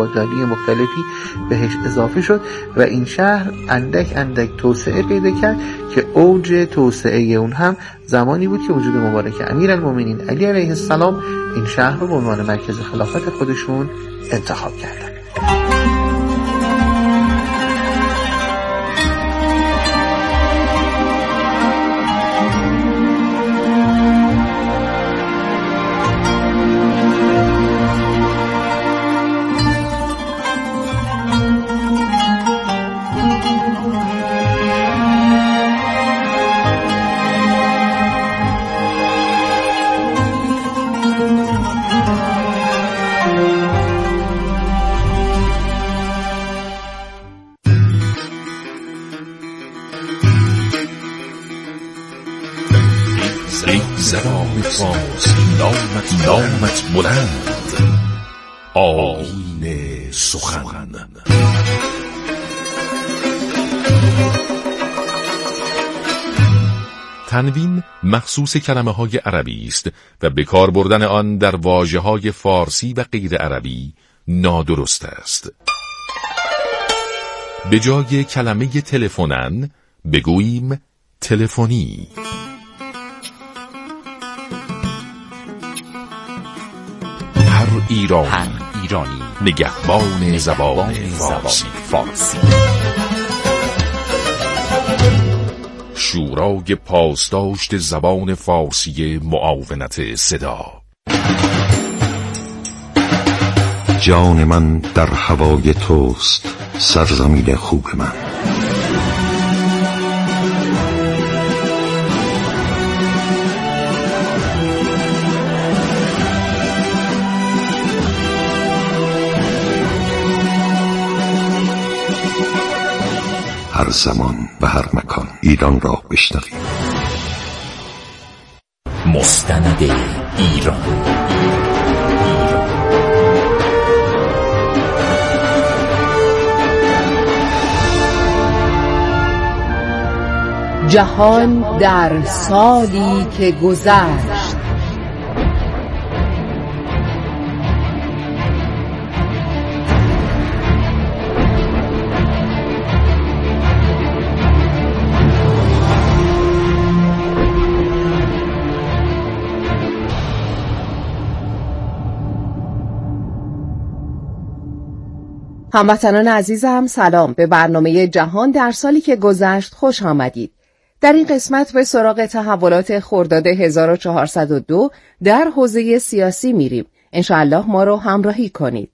وفاداری مختلفی بهش اضافه شد و این شهر اندک توسعه پیدا کرد که اوج توسعه اون هم زمانی بود که وجود مبارک امیرالمومنین علی علیه السلام این شهر رو به عنوان مرکز خلافت خودشون انتخاب کردن. زبان فارسی نامت بلند، آیین سخن. تنوین مخصوص کلمه‌های عربی است و به کار بردن آن در واژه‌های فارسی و غیر عربی نادرست است. به جای کلمه تلفنن بگوییم تلفنی. هر ایرانی نگهبان زبان فارسی. شورای پاسداشت زبان فارسی معاونت صدا. جان من در هوای توست، سرزمین خوب من. هر زمان و هر مکان ایران را بشنویم. مستند ایران. جهان در سالی که گذشت. هموطنان عزیزم سلام، به برنامه جهان در سالی که گذشت خوش آمدید. در این قسمت به سراغ تحولات خرداد 1402 در حوزه سیاسی میریم. انشاءالله ما رو همراهی کنید.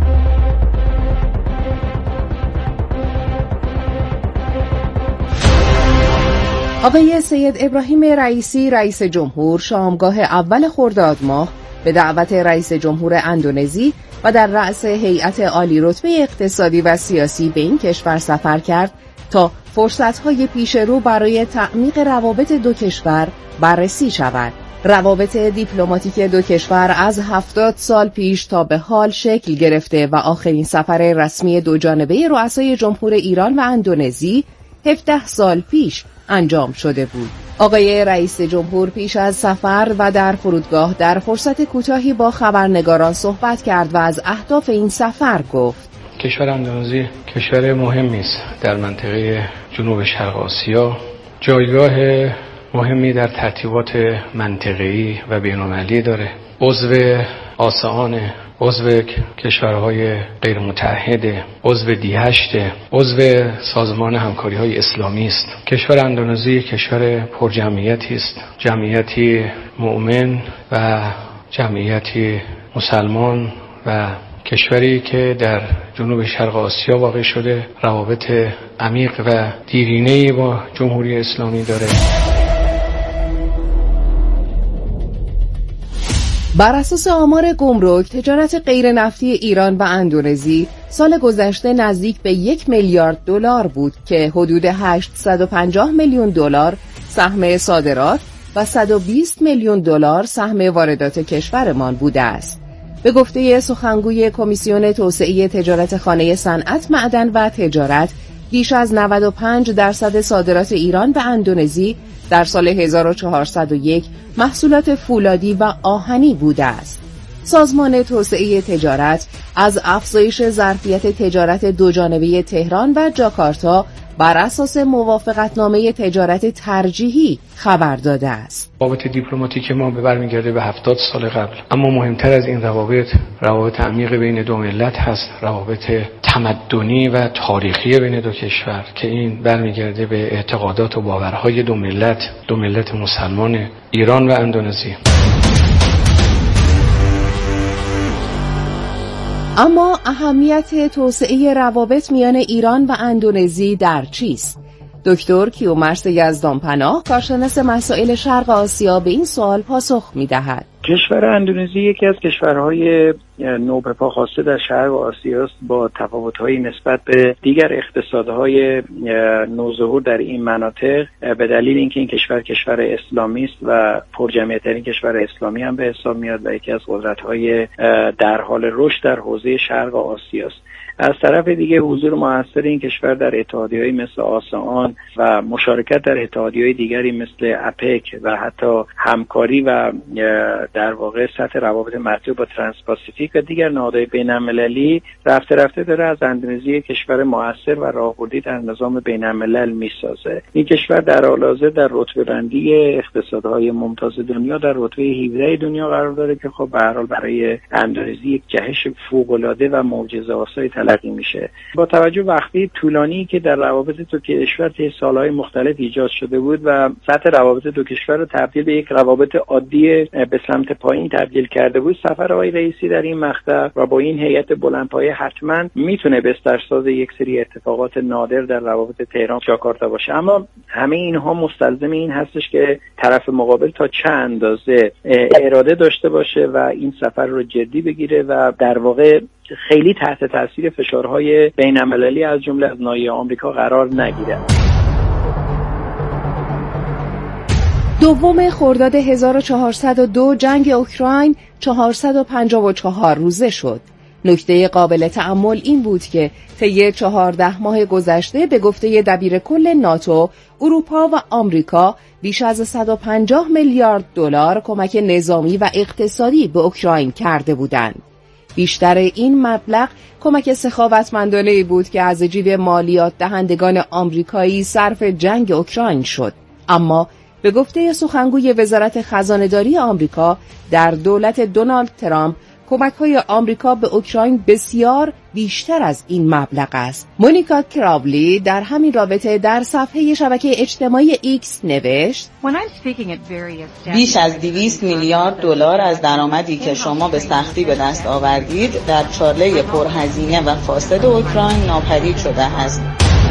آقای سید ابراهیم رئیسی رئیس جمهور شامگاه اول خرداد ماه به دعوت رئیس جمهور اندونزی و در رأس هیئت عالی رتبه اقتصادی و سیاسی به این کشور سفر کرد تا فرصت‌های پیش رو برای تعمیق روابط دو کشور بررسی شود. روابط دیپلماتیک دو کشور از 70 سال پیش تا به حال شکل گرفته و آخرین سفر رسمی دو جانبه رؤسای جمهور ایران و اندونزی 17 سال پیش انجام شده بود. آقای رئیس جمهور پیش از سفر و در فرودگاه در فرصت کوتاهی با خبرنگاران صحبت کرد و از اهداف این سفر گفت: کشور اندونزی کشور مهمی است در منطقه جنوب شرق آسیا، جایگاه مهمی در ترتیبات منطقه‌ای و بین‌المللی داره. عضو آسان، عضو کشورهای غیر متحد، عضو دی8، عضو سازمان همکاری‌های اسلامی است. کشور اندونزی کشور پرجمعیتی است، جمعیتی مؤمن و جمعیتی مسلمان و کشوری که در جنوب شرق آسیا واقع شده، روابط عمیق و دیرینه‌ای با جمهوری اسلامی داره. بر اساس آمار گمرک، تجارت غیر نفتی ایران و اندونزی سال گذشته نزدیک به 1 میلیارد دلار بود که حدود 850 میلیون دلار سهم صادرات و 120 میلیون دلار سهم واردات کشورمان بوده است. به گفته سخنگوی کمیسیون توسعه تجارت خانه صنعت، معدن و تجارت، بیش از 95% صادرات ایران به اندونزی در سال 1401 محصولات فولادی و آهنی بوده است. سازمان توسعه تجارت از افزایش ظرفیت تجارت دوجانبه تهران و جاکارتا بر اساس موافقتنامه تجارت ترجیحی خبر داده است. روابط دیپلماتیک ما به برمیگرده به 70 سال قبل، اما مهمتر از این روابط عمیق بین دو ملت هست، روابط تمدنی و تاریخی بین دو کشور که این برمیگرده به اعتقادات و باورهای دو ملت مسلمان ایران و اندونزی. اما اهمیت توسعه روابط میان ایران و اندونزی در چیست؟ دکتر کیومرث یزدانپناه، کارشناس مسائل شرق آسیا، به این سوال پاسخ می‌دهد. کشور اندونزی یکی از کشورهای نوبپا خواسته در شرق آسیا است، با تفاوت‌های نسبت به دیگر اقتصادهای نوظهور در این مناطق، به دلیل اینکه این کشور اسلامی است و پرجمعیت‌ترین کشور اسلامی هم به حساب میاد و یکی از قدرت‌های در حال رشد در حوزه شرق آسیا است. از طرف دیگه حضور موثر این کشور در اتحادیه‌های مثل آسان و مشارکت در اتحادیه‌های دیگری مثل اپک و حتی همکاری و در واقع سطح روابط مرتبط با ترانسپاسیفیک و دیگر نهادهای بین‌المللی رفته داره از اندونزی کشور موثر و راهبردی در نظام بین‌الملل میسازه. این کشور در حال حاضر در رتبه‌بندی اقتصادهای ممتاز دنیا در رتبه 17 دنیا قرار داره که خب به هر حال برای اندونزی یک جهش فوق‌العاده و معجزه‌آسای تلقی میشه. با توجه وقتی طولانی که در روابط دو کشور طی سالهای مختلف ایجاد شده بود و سطح روابط دو کشور رو تبدیل به یک روابط عادی به سمت پایین تبدیل کرده بود، سفر آقای رئیسی در این مقطع و با این هیئت بلندپایه حتما میتونه بسترساز یک سری اتفاقات نادر در روابط تهران جاکارتا باشه. اما همه اینها مستلزم این هستش که طرف مقابل تا چه اندازه اراده داشته باشه و این سفر رو جدی بگیره و در واقع خیلی تحت تاثیر فشارهای بین‌المللی از جمله از ناحیه آمریکا قرار نگیره. دوم خرداد 1402 جنگ اوکراین 454 روزه شد. نکته قابل تأمل این بود که طی 14 ماه گذشته به گفته دبیرکل ناتو، اروپا و آمریکا بیش از 150 میلیارد دلار کمک نظامی و اقتصادی به اوکراین کرده بودند. بیشتر این مبلغ کمک سخاوتمندانه‌ای بود که از جیب مالیات دهندگان آمریکایی صرف جنگ اوکراین شد. اما به گفته سخنگوی وزارت خزانه‌داری آمریکا، در دولت دونالد ترامپ کمک‌های آمریکا به اوکراین بسیار بیشتر از این مبلغ است. مونیکا کراولی در همین رابطه در صفحه شبکه اجتماعی ایکس نوشت: بیش از 200 میلیارد دلار از درآمدی که شما به سختی به دست آوردید در چاله پرهزینه و فاسد اوکراین ناپدید شده است.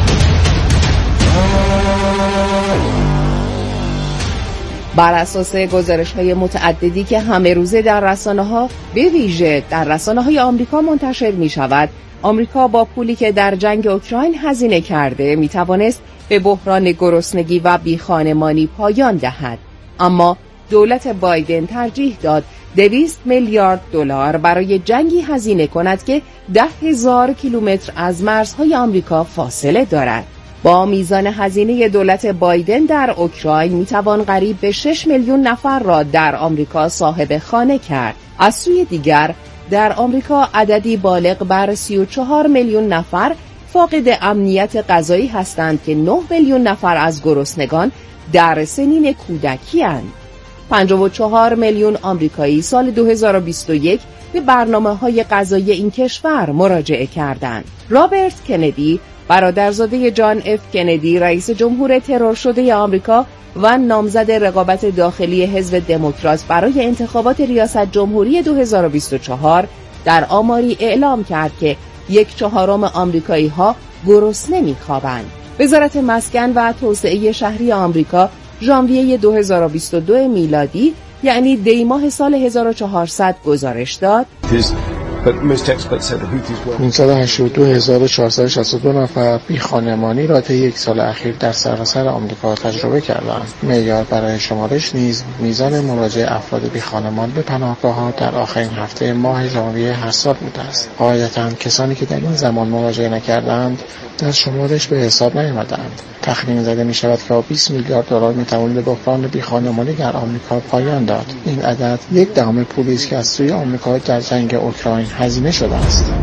بر اساس گزارش‌های متعددی که همه روزه در رسانه‌ها، به ویژه در رسانه‌های آمریکا منتشر می‌شود، آمریکا با پولی که در جنگ اوکراین هزینه کرده می‌توانست به بحران گرسنگی و بیخانمانی پایان دهد. اما دولت بایدن ترجیح داد 200 میلیارد دلار برای جنگی هزینه کند که 10,000 کیلومتر از مرزهای آمریکا فاصله دارد. با میزان هزینه دولت بایدن در اوکراین میتوان قریب به 6 میلیون نفر را در آمریکا صاحب خانه کرد. از سوی دیگر در آمریکا عددی بالغ بر 34 میلیون نفر فاقد امنیت غذایی هستند که 9 میلیون نفر از گرسنگان در سنین کودکی اند. 54 میلیون آمریکایی سال 2021 به برنامه‌های غذایی این کشور مراجعه کردند. رابرت کندی، برادرزاده جان اف کندی، رئیس جمهور ترور شده آمریکا و نامزد رقابت داخلی حزب دموکرات برای انتخابات ریاست جمهوری 2024 در آماری اعلام کرد که 1/4 آمریکایی‌ها گرسنه می‌خوابند. وزارت مسکن و توسعه شهری آمریکا ژانویه 2022 میلادی، یعنی دی ماه سال 1400 گزارش داد: 582,462 نفر بیخانمانی را طی یک سال اخیر در سراسر آمریکا تجربه کردند. معیار برای شمارش نیز میزان مراجعه افراد بیخانمان به پناهگاه‌ها در آخرین هفته ماه ژانویه هر سال بوده است. غالباً کسانی که در این زمان مراجعه نکردند در شمارش به حساب نیامدند. تخمین زده می شود که 20 میلیارد دلار می توانید به بحران بیخانمانی در آمریکا پایان داد. این عدد 1/10 پولی است که از سوی آمریکا در جنگ اوکراین هزینه شده است.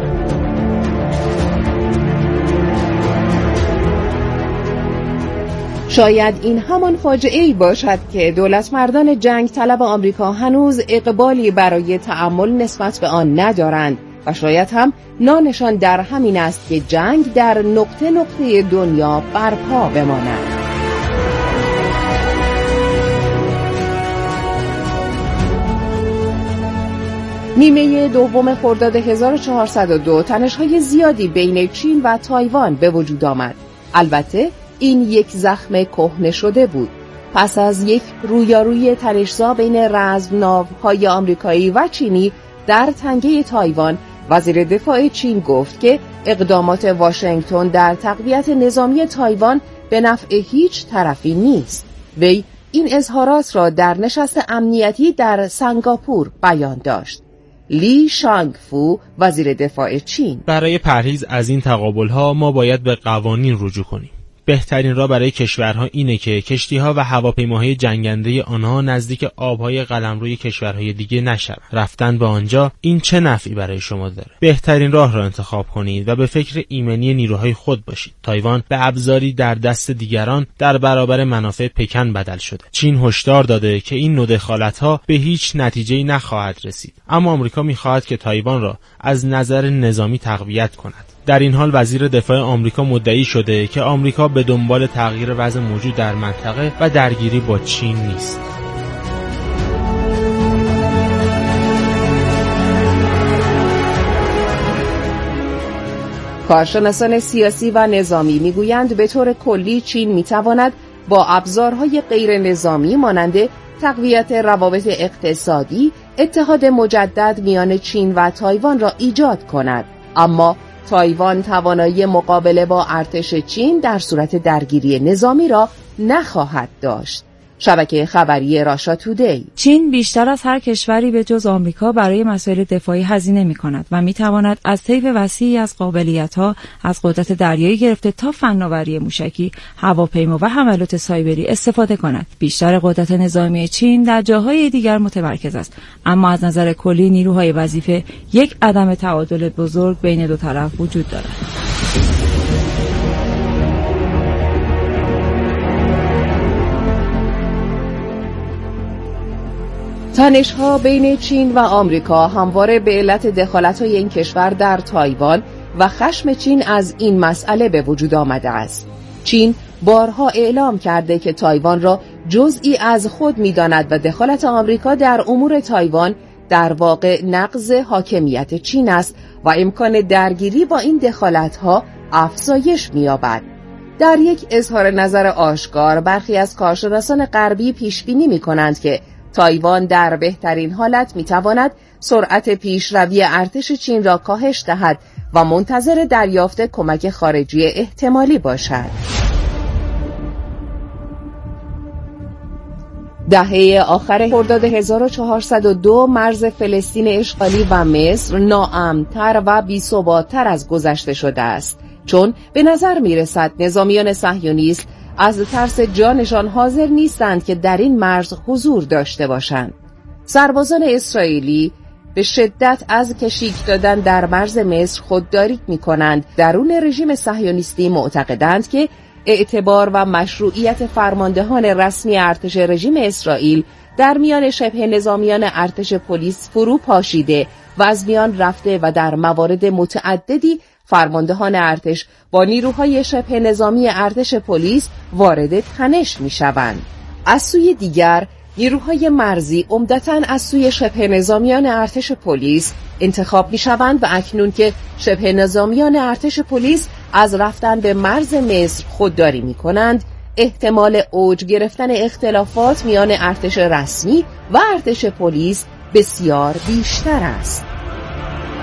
شاید این همان فاجعه‌ای باشد که دولت مردان جنگ طلب آمریکا هنوز اقبالی برای تأمل نسبت به آن ندارند و شاید هم نانشان در همین است که جنگ در نقطه دنیا برپا بماند. نیمه دوم خرداد 1402 تنش‌های زیادی بین چین و تایوان به وجود آمد. البته این یک زخم کهنه شده بود. پس از یک رویارویی تنش‌زا بین رزمناوهای آمریکایی و چینی در تنگه تایوان، وزیر دفاع چین گفت که اقدامات واشنگتن در تقویت نظامی تایوان به نفع هیچ طرفی نیست. وی این اظهارات را در نشست امنیتی در سنگاپور بیان داشت. لی شانگفو، وزیر دفاع چین: برای پرهیز از این تقابل‌ها ما باید به قوانین رجوع کنیم. بهترین راه برای کشورها اینه که کشتی‌ها و هواپیماهای جنگنده آنها نزدیک آبهای قلمروی کشورهای دیگه نشوند. رفتن به آنجا این چه نفعی برای شما داره؟ بهترین راه را انتخاب کنید و به فکر ایمنی نیروهای خود باشید. تایوان به ابزاری در دست دیگران در برابر منافع پکن بدل شده. چین هشدار داده که این نوع دخالت‌ها به هیچ نتیجه‌ای نخواهد رسید، اما آمریکا می‌خواهد که تایوان را از نظر نظامی تقویت کند. در این حال وزیر دفاع آمریکا مدعی شده که آمریکا به دنبال تغییر وضع موجود در منطقه و درگیری با چین نیست. کارشناسان سیاسی و نظامی میگویند به طور کلی چین میتواند با ابزارهای غیر نظامی مانند تقویت روابط اقتصادی اتحاد مجدد میان چین و تایوان را ایجاد کند، اما تایوان توانایی مقابله با ارتش چین در صورت درگیری نظامی را نخواهد داشت. شبکه خبری راشا تودی: چین بیشتر از هر کشوری به جز آمریکا برای مسائل دفاعی هزینه می‌کند و می‌تواند از طیف وسیعی از قابلیت‌ها از قدرت دریایی گرفته تا فناوری موشکی، هواپیما و حملات سایبری استفاده کند. بیشتر قدرت نظامی چین در جاهای دیگر متمرکز است، اما از نظر کلی نیروهای وظیفه یک عدم تعادل بزرگ بین دو طرف وجود دارد. تنش‌ها بین چین و آمریکا همواره به علت دخالت‌های این کشور در تایوان و خشم چین از این مسئله به وجود آمده است. چین بارها اعلام کرده که تایوان را جزئی از خود می‌داند و دخالت آمریکا در امور تایوان در واقع نقض حاکمیت چین است و امکان درگیری با این دخالت‌ها افزایش می‌یابد. در یک اظهار نظر آشکار، برخی از کارشناسان غربی پیش‌بینی می‌کنند که تایوان در بهترین حالت میتواند سرعت پیشروی ارتش چین را کاهش دهد و منتظر دریافت کمک خارجی احتمالی باشد. دهه آخر خرداد 1402 مرز فلسطین اشغالی و مصر ناامن‌تر و بی‌ثبات‌تر از گذشته شده است، چون به نظر میرسد نظامیان صهیونیست از ترس جانشان حاضر نیستند که در این مرز حضور داشته باشند. سربازان اسرائیلی به شدت از کشیک دادن در مرز مصر خودداری می‌کنند. درون رژیم صهیونیستی معتقدند که اعتبار و مشروعیت فرماندهان رسمی ارتش رژیم اسرائیل در میان شبه نظامیان ارتش پلیس فرو پاشیده و از میان رفته و در موارد متعددی فرماندهان ارتش با نیروهای شبه نظامی ارتش پلیس وارد تنش می‌شوند. از سوی دیگر نیروهای مرزی عمدتاً از سوی شبه نظامیان ارتش پلیس انتخاب می‌شوند و اکنون که شبه نظامیان ارتش پلیس از رفتن به مرز مصر خودداری می‌کنند، احتمال اوج گرفتن اختلافات میان ارتش رسمی و ارتش پلیس بسیار بیشتر است.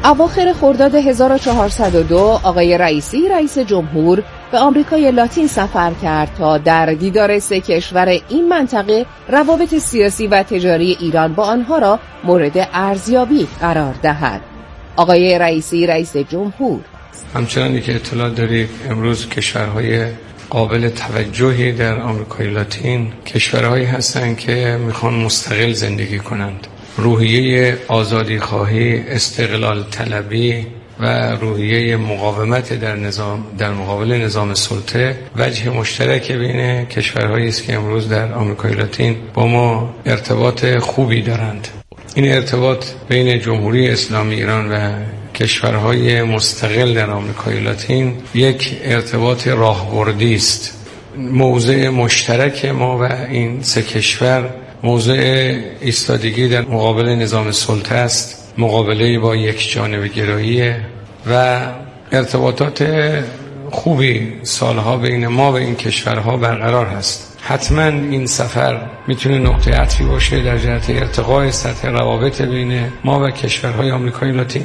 اواخر خرداد 1402 آقای رئیسی رئیس جمهور به آمریکای لاتین سفر کرد تا در دیدار 3 کشور این منطقه روابط سیاسی و تجاری ایران با آنها را مورد ارزیابی قرار دهد. آقای رئیسی رئیس جمهور: همچنانی که اطلاع دارید امروز کشورهای قابل توجهی در آمریکای لاتین کشورهایی هستند که میخوان مستقل زندگی کنند. روحیه آزادی خواهی، استقلال طلبی و روحیه مقاومت در مقابل نظام سلطه وجه مشترک بین کشورهایی است که امروز در آمریکای لاتین با ما ارتباط خوبی دارند. این ارتباط بین جمهوری اسلامی ایران و کشورهای مستقل در آمریکای لاتین یک ارتباط راهبردی است. موضع مشترک ما و این 3 کشور موضع ایستادگی در مقابل نظام سلطه است، مقابله با یک جانبه گرایی و ارتباطات خوبی سالها بین ما و این کشورها برقرار هست. حتما این سفر میتونه نقطه عطفی باشه در جهت ارتقاء سطح روابط بین ما و کشورهای آمریکای لاتین.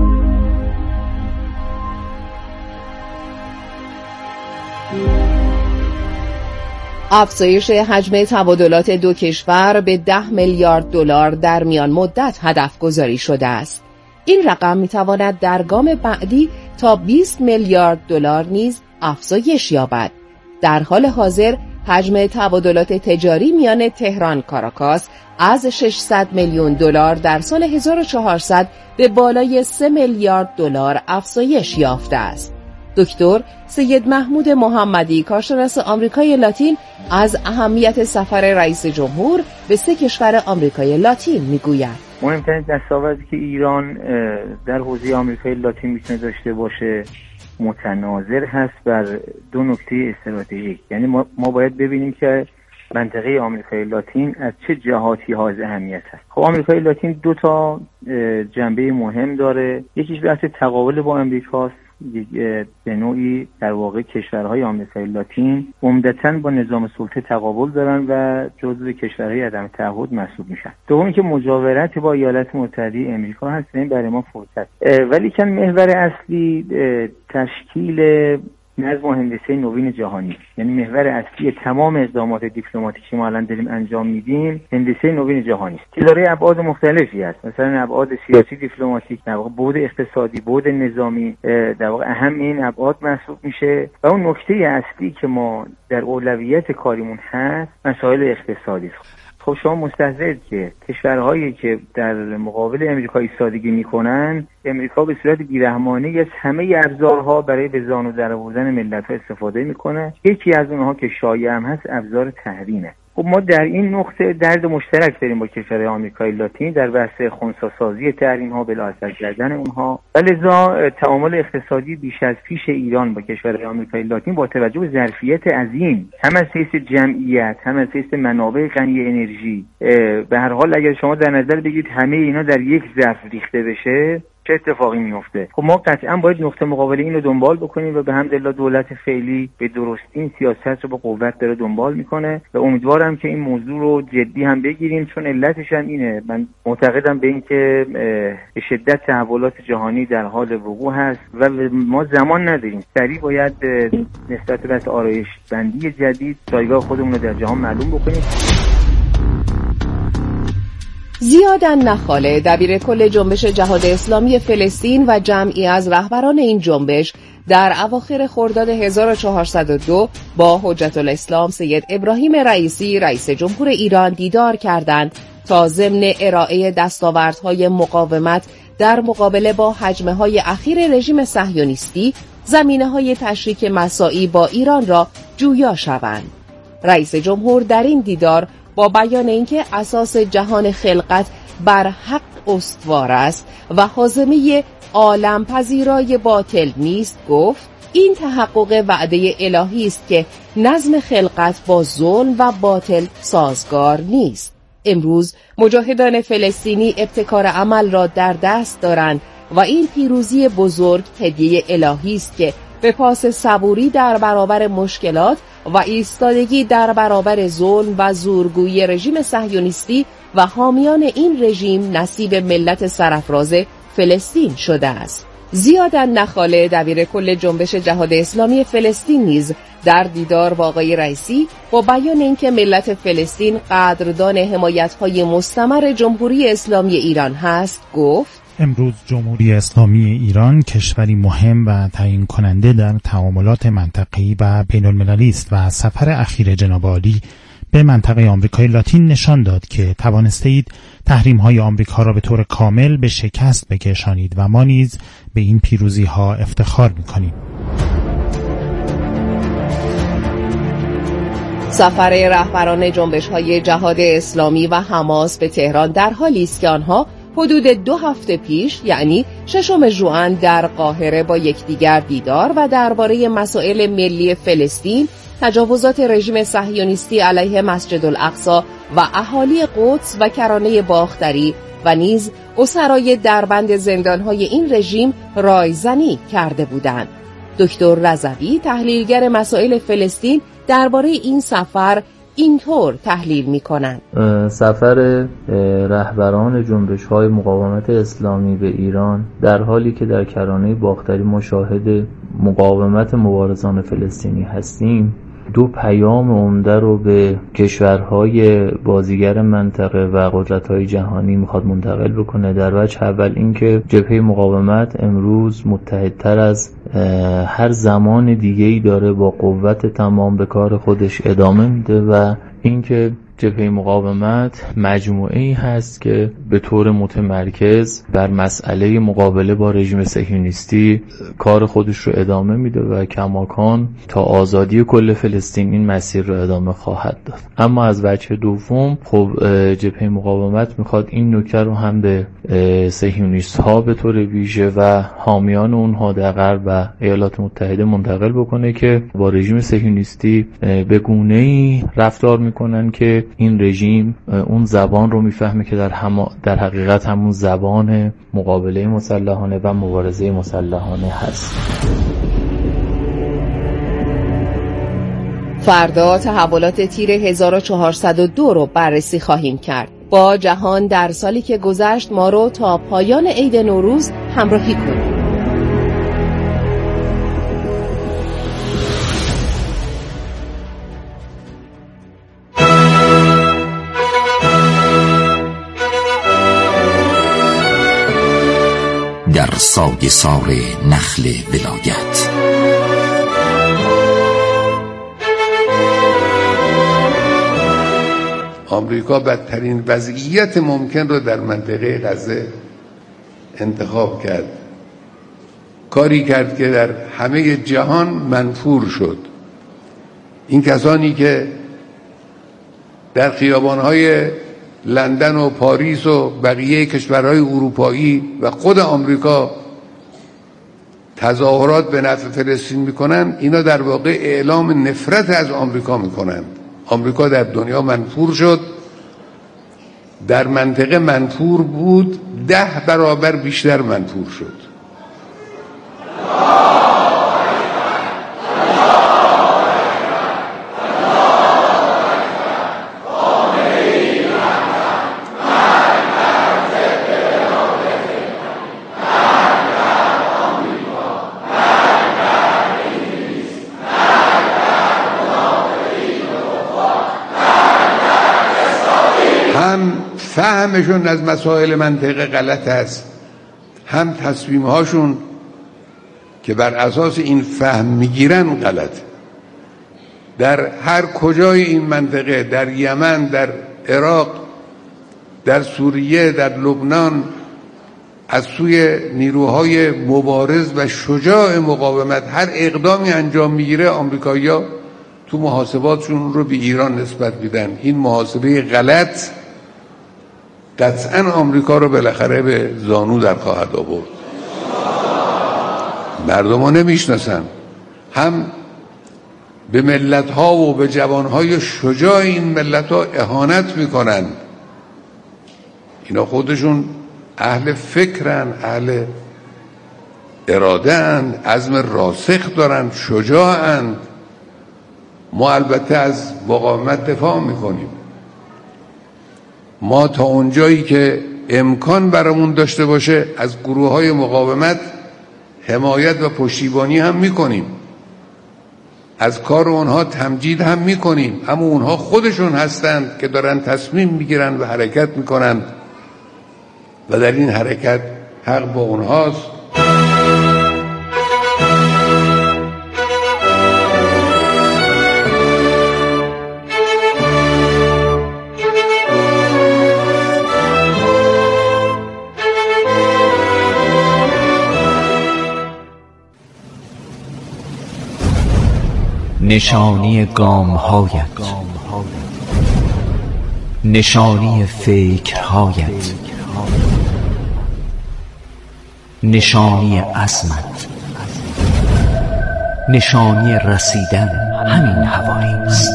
افزایش حجم تبادلات 2 کشور به 10 میلیارد دلار در میان مدت هدف گذاری شده است. این رقم میتواند در گام بعدی تا 20 میلیارد دلار نیز افزایش یابد. در حال حاضر حجم تبادلات تجاری میان تهران کاراکاس از 600 میلیون دلار در سال 1400 به بالای 3 میلیارد دلار افزایش یافته است. دکتر سید محمود محمدی کارشناس آمریکای لاتین از اهمیت سفر رئیس جمهور به 3 کشور آمریکای لاتین میگوید: مهمترین دستاوردی که ایران در حوزه آمریکای لاتین میتونه داشته باشه متناظر هست بر 2 نکته استراتژیک. یعنی ما باید ببینیم که منطقه آمریکای لاتین از چه جهاتی حائز اهمیت هست. خب آمریکای لاتین 2 تا جنبه مهم داره. یکیش بحث تقابل با امریکاست. به نوعی در واقع کشورهای آمریکای لاتین عمدتاً با نظام سلطه تقابل دارن و جزو کشورهای عدم تعهد محسوب میشن. دومی که مجاورت با ایالات متحده آمریکا هست، این برای ما فرصت. ولی که محور اصلی تشکیل نظم و هندسه نوین جهانی، یعنی محور اصلی تمام اقدامات دیپلماتیکی ما الان داریم انجام میدیم هندسه نوین جهانی است که داره ابعاد مختلفی است. مثلا ابعاد سیاسی دیپلماتیک، در واقع بعد اقتصادی، بعد نظامی در واقع اهم این ابعاد محسوب میشه و اون نکته اصلی که ما در اولویت کاریمون هست مسائل اقتصادی است. خب شما مستحضرید که کشورهایی که در مقابل امریکا ایستادگی میکنن، امریکا به صورت بیرحمانه از همه ابزارها برای به زانو درآوردن ملت‌ها استفاده میکنه. یکی از اونها که شایع هم هست ابزار تحریمه. خب ما در این نقطه درد مشترک داریم با کشورهای آمریکای لاتین در بحث خنثی‌سازی تحریم‌ها، بلااثر کردن اونها. لذا تعامل اقتصادی بیش از پیش ایران با کشورهای آمریکای لاتین با توجه به ظرفیت عظیم هم از حیث جمعیت هم از حیث منابع غنی انرژی، به هر حال اگر شما در نظر بگیرید همه اینا در یک ظرف ریخته بشه چه اتفاقی میفته؟ خب ما قطعا باید نقطه مقابل این رو دنبال بکنیم و به حمدالله دولت فعلی به درستی این سیاست رو با قوت داره دنبال میکنه و امیدوارم که این موضوع رو جدی هم بگیریم، چون علتش هم اینه. من معتقدم به این که به شدت تحولات جهانی در حال وقوع هست و ما زمان نداریم. سریع باید نسبت به آرایش بندی جدید جایگاه خودمون رو در جهان معلوم بکنیم. زیاد النخاله دبیر کل جنبش جهاد اسلامی فلسطین و جمعی از رهبران این جنبش در اواخر خرداد 1402 با حجت الاسلام سید ابراهیم رئیسی رئیس جمهور ایران دیدار کردند تا ضمن ارائه دستاوردهای مقاومت در مقابله با هجمه‌های اخیر رژیم صهیونیستی زمینه‌های تشریک مساعی با ایران را جویا شوند. رئیس جمهور در این دیدار با بیان اینکه اساس جهان خلقت بر حق استوار است و هاضمه عالم پذیرای باطل نیست گفت این تحقق وعده الهی است که نظم خلقت با ظلم و باطل سازگار نیست. امروز مجاهدان فلسطینی ابتکار عمل را در دست دارند و این پیروزی بزرگ هدیه الهی است که به پاس صبوری در برابر مشکلات و ایستادگی در برابر ظلم و زورگویی رژیم صهیونیستی و حامیان این رژیم نصیب ملت سرافراز فلسطین شده است. زیاد نخاله دبیر کل جنبش جهاد اسلامی فلسطین نیز در دیدار با آقای رئیسی با بیان اینکه ملت فلسطین قدردان حمایت‌های مستمر جمهوری اسلامی ایران هست گفت: امروز جمهوری اسلامی ایران کشوری مهم و تعیین کننده در تعاملات منطقه‌ای و بین‌المللی است و سفر اخیر جناب عالی به منطقه آمریکای لاتین نشان داد که توانستید تحریم‌های آمریکا را به طور کامل به شکست بکشانید و ما نیز به این پیروزی‌ها افتخار می‌کنیم. سفر رهبران جنبش‌های جهاد اسلامی و حماس به تهران در حالی است که آنها حدود 2 هفته پیش یعنی 6 ژوئن در قاهره با یکدیگر دیدار و درباره مسائل ملی فلسطین، تجاوزات رژیم صهیونیستی علیه مسجد الاقصی و اهالی قدس و کرانه باختری و نیز اسرای دربند زندان‌های این رژیم رایزنی کرده بودند. دکتر رضوی تحلیلگر مسائل فلسطین درباره این سفر اینطور تحلیل می‌کنند: سفر رهبران جنبش‌های مقاومت اسلامی به ایران در حالی که در کرانه باختری ما شاهد مقاومت مبارزان فلسطینی هستیم، 2 پیام عمده رو به کشورهای بازیگر منطقه و قدرت‌های جهانی میخواد منتقل بکنه. در وجه اول اینکه جبهه مقاومت امروز متحدتر از هر زمان دیگه‌ای داره با قوت تمام به کار خودش ادامه میده و اینکه جبهه مقاومت مجموعه‌ای هست که به طور متمرکز بر مسئله مقابله با رژیم صهیونیستی کار خودش رو ادامه میده و کماکان تا آزادی کل فلسطین این مسیر رو ادامه خواهد داد. اما از وجه دوم خب جبهه مقاومت میخواد این نکته رو هم به صهیونیست‌ها به طور ویژه و حامیان اونها در غرب و ایالات متحده منتقل بکنه که با رژیم صهیونیستی به گونه‌ای رفتار میکنن که این رژیم اون زبان رو میفهمه که در حقیقت همون زبان مقابله مسلحانه و مبارزه مسلحانه هست. فردا تحولات تیر 1402 رو بررسی خواهیم کرد. با جهان در سالی که گذشت ما رو تا پایان عید نوروز همراهی کنید. در سایه‌سار نخل ولایت آمریکا بدترین وضعیت ممکن رو در منطقه غزه انتخاب کرد، کاری کرد که در همه جهان منفور شد. این کسانی که در خیابان‌های لندن و پاریس و بقیه کشورهای اروپایی و خود آمریکا تظاهرات به نفع فلسطین میکنن، اینا در واقع اعلام نفرت از آمریکا میکنند. آمریکا در دنیا منفور شد، در منطقه منفور بود، 10 برابر بیشتر منفور شد. هم فهمشون از مسائل منطقه غلط است، هم تصمیمهاشون که بر اساس این فهم میگیرن غلط. در هر کجای این منطقه، در یمن، در عراق، در سوریه، در لبنان، از سوی نیروهای مبارز و شجاع مقاومت هر اقدامی انجام میگیره، آمریکایی‌ها تو محاسباتشون رو به ایران نسبت میدن. این محاسبه غلط قطعاً آمریکا رو بالاخره به زانو در خواهد آورد. مردم ها نمیشناسن، هم به ملت ها و به جوان های شجاع این ملت ها اهانت میکنن. اینا خودشون اهل فکرن، اهل اراده اند، عزم راسخ دارن، شجاعند. ما البته از مقاومت دفاع میکنیم. ما تا اونجایی که امکان برامون داشته باشه از گروه‌های مقاومت حمایت و پشتیبانی هم میکنیم، از کار اونها تمجید هم میکنیم، اما اونها خودشون هستند که دارن تصمیم میگیرن و حرکت میکنن و در این حرکت حق با اونهاست. نشانی گام‌هایت، نشانی فکرهایت، نشانی عزمت، نشانی رسیدن همین حوالی است.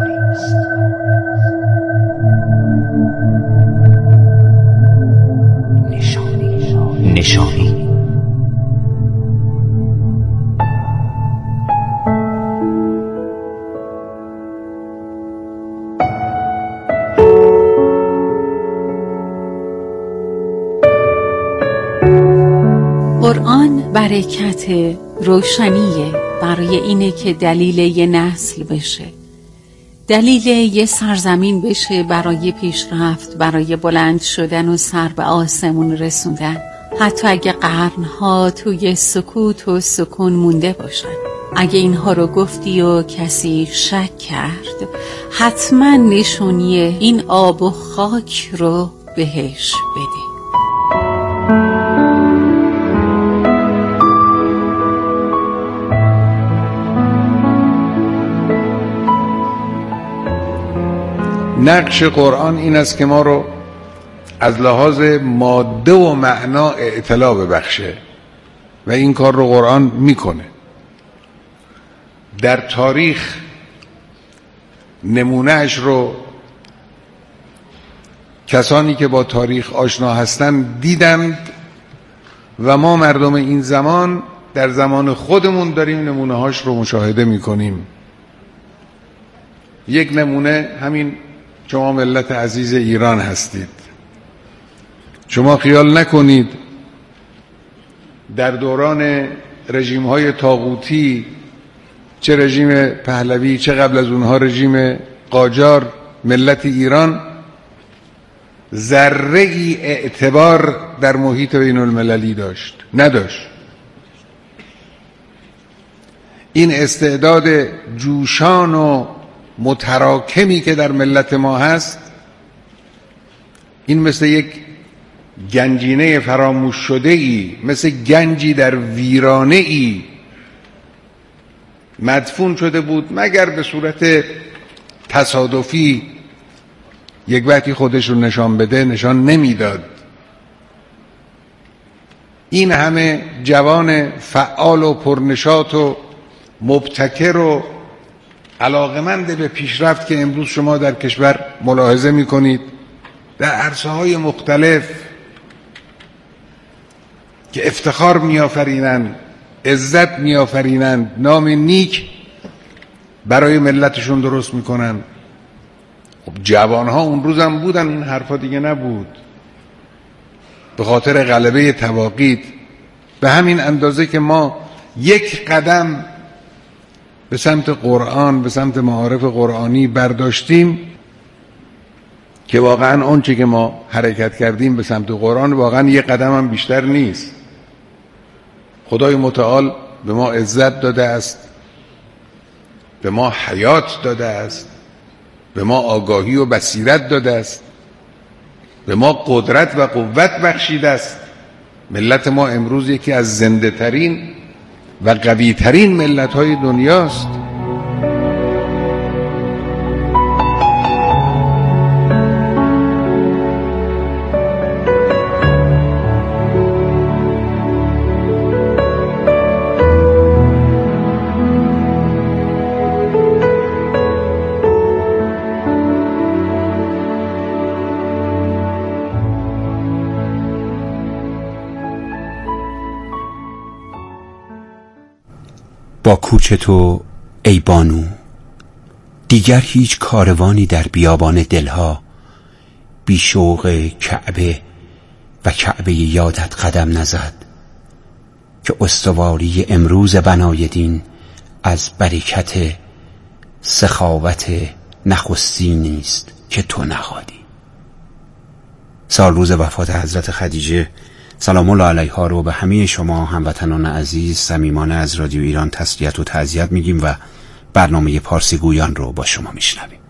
نشانی قرآن برکت روشنیه برای اینه که دلیل یه نسل بشه، دلیل یه سرزمین بشه برای پیشرفت، برای بلند شدن و سر به آسمون رسوندن، حتی اگه قرنها توی سکوت و سکون مونده باشن. اگه اینها رو گفتی و کسی شک کرد، حتما نشونی این آب و خاک رو بهش بده. نقش قرآن این است که ما رو از لحاظ ماده و معنا اطلاع ببخشه و این کار رو قرآن میکنه. در تاریخ نمونهش رو کسانی که با تاریخ آشنا هستند دیدند و ما مردم این زمان در زمان خودمون داریم نمونه هاش رو مشاهده میکنیم. یک نمونه همین شما ملت عزیز ایران هستید. شما خیال نکنید در دوران رژیم های طاغوتی، چه رژیم پهلوی چه قبل از اونها رژیم قاجار، ملت ایران ذره ای اعتبار در محیط بین المللی نداشت. این استعداد جوشان و متراکمی که در ملت ما هست، این مثل یک گنجینه فراموش شده ای، مثل گنجی در ویرانه ای مدفون شده بود، مگر به صورت تصادفی یک وقتی خودش رو نشان بده نشان نمیداد. این همه جوان فعال و پرنشاط و مبتکر و علاقمند به پیشرفت که امروز شما در کشور ملاحظه میکنید در عرصه‌های مختلف که افتخار میآفرینند، عزت میآفرینند، نام نیک برای ملتشون درست میکنن. خب جوانها اون روزم بودن، این حرفا دیگه نبود. به خاطر غلبه تواقیت به همین اندازه که ما یک قدم به سمت قرآن، به سمت معارف قرآنی برداشتیم که واقعا آنچه که ما حرکت کردیم به سمت قرآن واقعا یک قدم هم بیشتر نیست. خدای متعال به ما عزت داده است، به ما حیات داده است، به ما آگاهی و بصیرت داده است، به ما قدرت و قوت بخشیده است. ملت ما امروز یکی از زنده ترین و قوی ترین ملت های دنیاست. با کوچ تو ای بانو دیگر هیچ کاروانی در بیابان دلها بی شوق کعبه و کعبه یادت قدم نزد که استواری امروز بنای دین از برکت سخاوت نخستی نیست که تو نهادی. سال روز وفات حضرت خدیجه سلام الله علیها رو به همه شما هموطنان عزیز صمیمانه از رادیو ایران تسلیت و تعزیت میگیم و برنامه پارسی گویان رو با شما میشنویم.